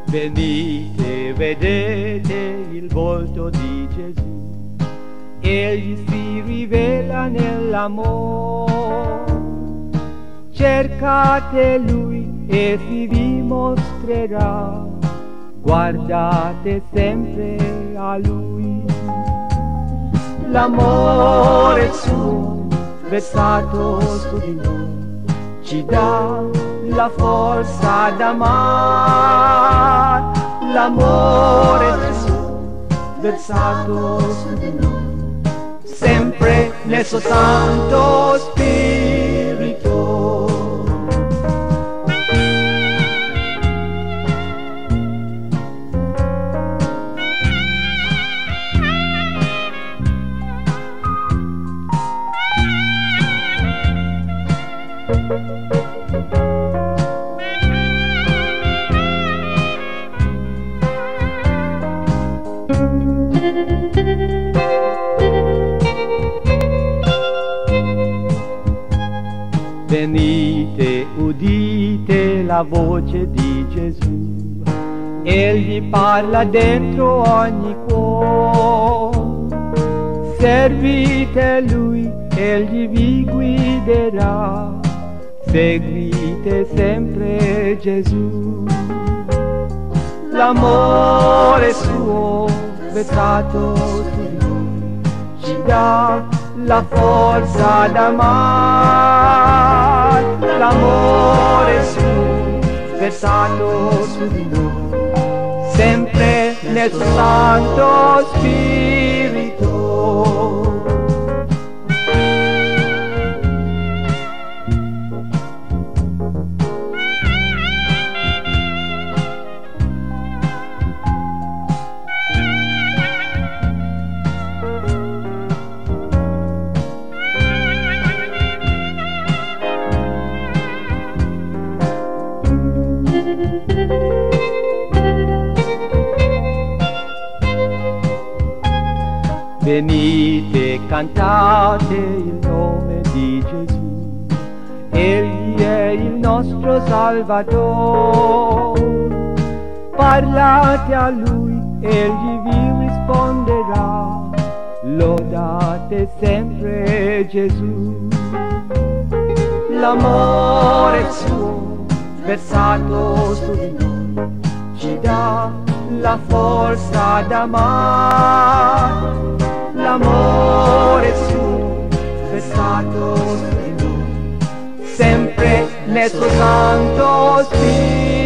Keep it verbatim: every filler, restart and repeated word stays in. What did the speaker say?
Venite, vedete il volto di Gesù, egli si rivela nell'amore. Cercate lui e si vi mostrerà, guardate sempre a lui. L'amore suo versato su di noi ci dà la forza d'amare. L'amore suo versato su di noi, sempre nel suo Santo Spirito. Venite, udite la voce di Gesù, egli parla dentro ogni cuore. Servite lui, egli vi guiderà, seguite sempre Gesù. L'amore suo versato su di noi ci dà la forza d'amare. L'amore suo versato su di noi, sempre nel suo Santo Spirito. Venite, cantate il nome di Gesù, egli è il nostro Salvatore. Parlate a lui, egli vi risponderà, lodate sempre Gesù. L'amore suo versato su di noi ci dà la forza d'amare. L'amore suo versato su di noi, sempre nel suo Santo Spirito.